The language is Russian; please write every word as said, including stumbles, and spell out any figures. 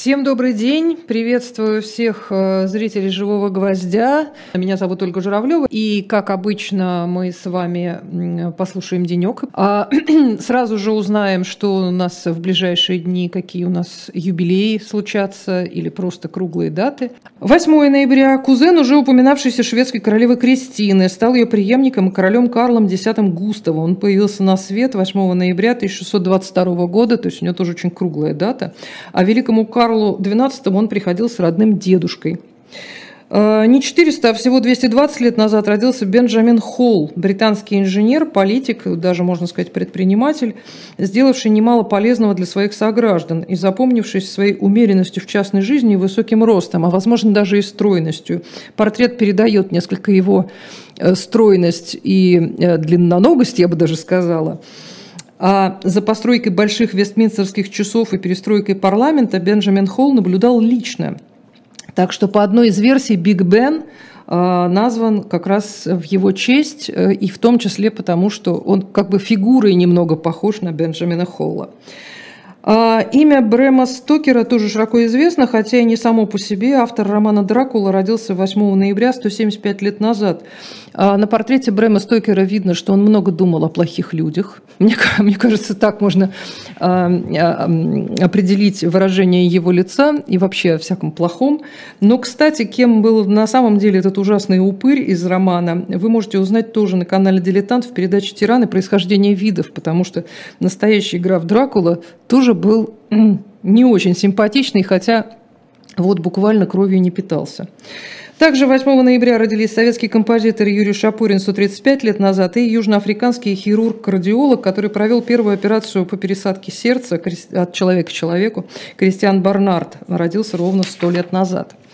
Всем добрый день, приветствую всех зрителей «Живого гвоздя». Меня зовут Ольга Журавлева, и, как обычно, мы с вами послушаем денек. А сразу же узнаем, что у нас в ближайшие дни, какие у нас юбилеи случатся или просто круглые даты. восьмого ноября кузен уже упоминавшейся шведской королевы Кристины стал ее преемником и королем Карлом Десятым Густавом. Он появился на свет восьмого ноября тысяча шестьсот двадцать второго года, то есть у него тоже очень круглая дата. А великому Карлу Двенадцатому он приходил с родным дедушкой. Не четыреста, а всего двести двадцать лет назад родился Бенджамин Холл, британский инженер, политик, даже, можно сказать, предприниматель, сделавший немало полезного для своих сограждан и запомнившись своей умеренностью в частной жизни и высоким ростом, а, возможно, даже и стройностью. Портрет передает несколько его стройность и длинноногость, я бы даже сказала. А за постройкой больших вестминстерских часов и перестройкой парламента Бенджамин Холл наблюдал лично. Так что по одной из версий Биг Бен назван как раз в его честь, и в том числе потому, что он как бы фигурой немного похож на Бенджамина Холла. Имя Брэма Стокера тоже широко известно, хотя и не само по себе. Автор романа «Дракула» родился восьмого ноября сто семьдесят пять лет назад. На портрете Брэма Стокера видно, что он много думал о плохих людях. Мне, мне кажется, так можно определить выражение его лица и вообще о всяком плохом. Но, кстати, кем был на самом деле этот ужасный упырь из романа, вы можете узнать тоже на канале «Дилетант» в передаче «Тираны. Происхождение видов», потому что настоящий граф Дракула тоже был не очень симпатичный, хотя вот буквально кровью не питался. Также восьмого ноября родились советский композитор Юрий Шапурин сто тридцать пять лет назад и южноафриканский хирург-кардиолог, который провел первую операцию по пересадке сердца от человека к человеку, Кристиан Барнард, родился ровно сто лет назад.